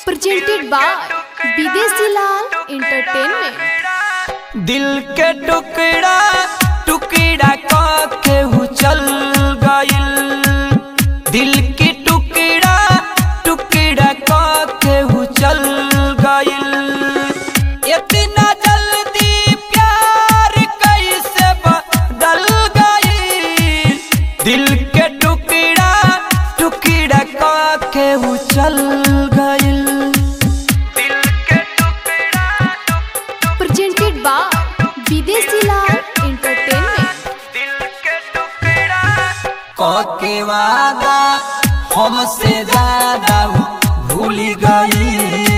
presented by विदेशी लाल entertainment. दिल के टुकड़ा टुकड़ा के हु चल गइल, दिल के टुकड़ा टुकड़ा के हु चल गइल। इतना जल्दी प्यार कैसे बदल गइल, दिल के टुकड़ा टुकड़ा के हु चल गइल। presented by विदेशी लाल एंटरटेनमेंट। के वादा हमसे ज्यादा भूल गई,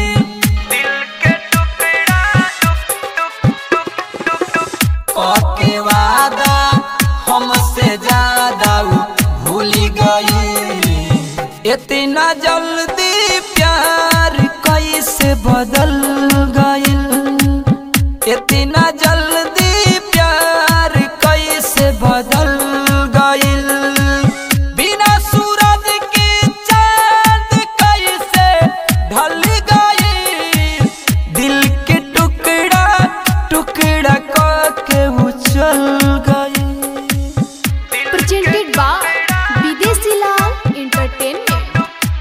के वादा हमसे ज्यादा भूल गई। इतना जल्दी प्यार कैसे बदल गइल, इतना जल्दी प्यार कैसे बदल गइल। बिना सूरज के चांद कैसे ढल गइल, दिल के टुकड़ा टुकड़ा के वो चल गइल। presented by विदेशी लाल एंटरटेनमेंट।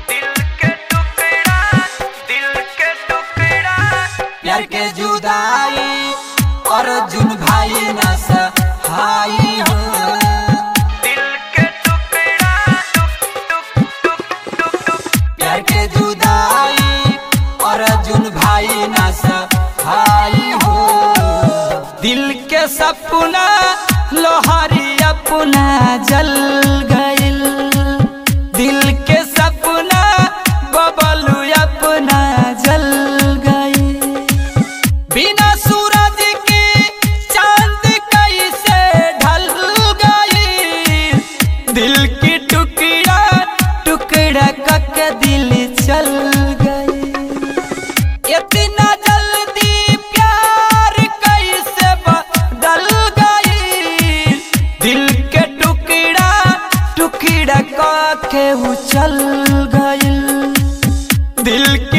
प्यार के जुदाई अर्जुन भाई न सहाई हो, प्यार के जुदाई अर्जुन भाई न सहाई हो। दिल के सपना लोहारी अपना जल गइल, दिल के सपना बबलू अपना जल गइल। बिना सूरज के चांद कैसे ढल गइल, दिल की टुकड़ा टुकड़ा के दिल चल गइल। इतना जल्दी प्यार कैसे बदल गइल, दिल के टुकड़ा टुकड़ा के वो चल गइल। दिल